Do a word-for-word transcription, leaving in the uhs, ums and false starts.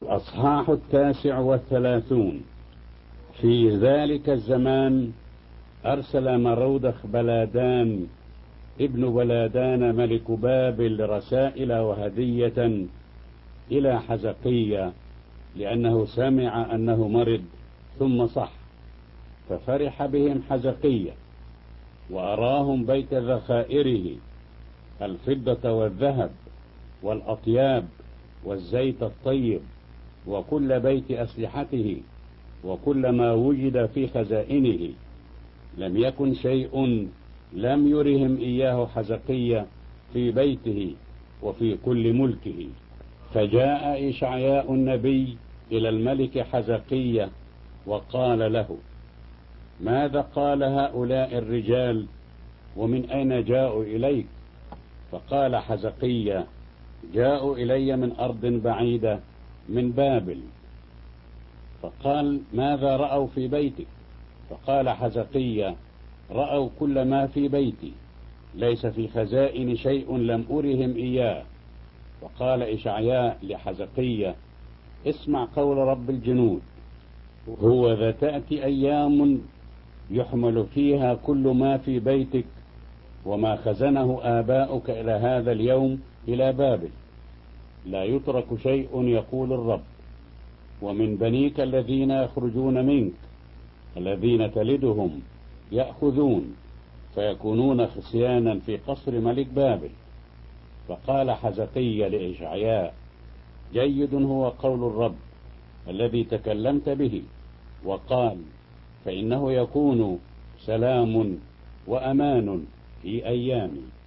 الأصحاح التاسع والثلاثون. في ذلك الزمان أرسل مرودخ بلادان ابن بلادان ملك بابل رسائل وهدية إلى حزقية، لأنه سمع أنه مرض ثم صح، ففرح بهم حزقية وأراهم بيت ذخائره الفضة والذهب والأطياب والزيت الطيب وكل بيت أسلحته وكل ما وجد في خزائنه. لم يكن شيء لم يرهم إياه حزقية في بيته وفي كل ملكه. فجاء إشعياء النبي إلى الملك حزقية وقال له: ماذا قال هؤلاء الرجال ومن أين جاءوا إليك؟ فقال حزقية: جاءوا إلي من أرض بعيدة من بابل. فقال: ماذا رأوا في بيتك؟ فقال حزقية: رأوا كل ما في بيتي، ليس في خزائن شيء لم أرهم إياه. وقال إشعياء لحزقية: اسمع قول رب الجنود، هو ذا تأتي أيام يحمل فيها كل ما في بيتك وما خزنه آباؤك إلى هذا اليوم إلى بابل، لا يترك شيء يقول الرب. ومن بنيك الذين يخرجون منك الذين تلدهم يأخذون، فيكونون خصيانا في قصر ملك بابل. فقال حزقية لإشعياء: جيد هو قول الرب الذي تكلمت به، وقال: فإنه يكون سلام وأمان في أيامي.